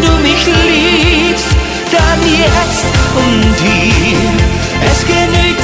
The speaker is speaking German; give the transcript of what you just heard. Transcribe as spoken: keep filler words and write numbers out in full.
du mich liebst, dann jetzt und hier. Es genügt